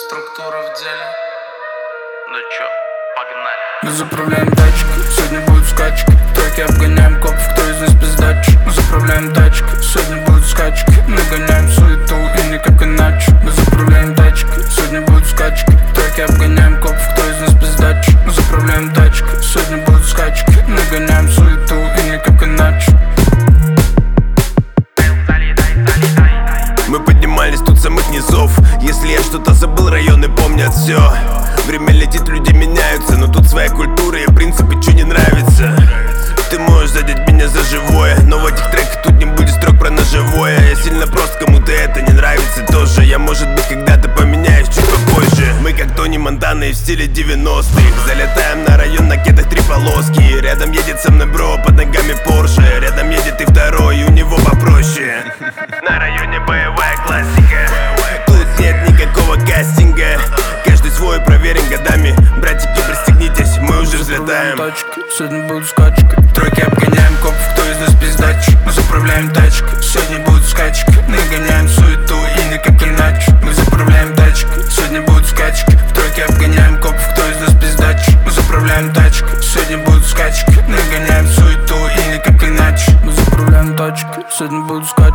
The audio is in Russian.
Структура в деле. Ну чё, погнали. Мы заправляем тачки, сегодня будут скачки. Треки обгоняем копов, кто из нас пиздачи. Мы заправляем тачки, сегодня будут скачки. Нагоняем суету и никак иначе. Мы заправляем тачки, сегодня будут скачки. Треки обгоняем копов, кто из нас пиздачи. Мы заправляем тачки, сегодня будут скачки. Нагоняем суету и никак иначе. Мы поднимались тут с самых низов. Если я что-то забыл, районы помнят все. Время летит, люди меняются, но тут своя культура и принципы, чё не нравится. Ты можешь задеть меня за живое, но в этих треках тут не будет строк про ножевое. Я сильно прост, кому-то это не нравится тоже. Я, может быть, когда-то поменяюсь чуть попозже. Мы как Тони Монтана и в стиле 90-х. Залетаем на район на кедах 3 полоски. Рядом едет со мной бро, под ногами Порше. Рядом едет и второй, у него попроще. На районе боевая классика. Тут нет никакого кастинга. Каждый свой проверен годами. Братики, пристегнитесь, мы уже взлетаем. Тачки, сегодня будут скачки. Тройки обгоняем копов, кто из нас пиздачи. Мы заправляем тачки, сегодня будут скачки. Нагоняем суету и никак иначе. Мы заправляем тачки, сегодня будут скачки. В тройке обгоняем копов, кто из нас пиздачи. Мы заправляем тачки, сегодня будут скачки. Нагоняем суету и никак иначе. Мы заправляем тачки, сегодня будут скачки.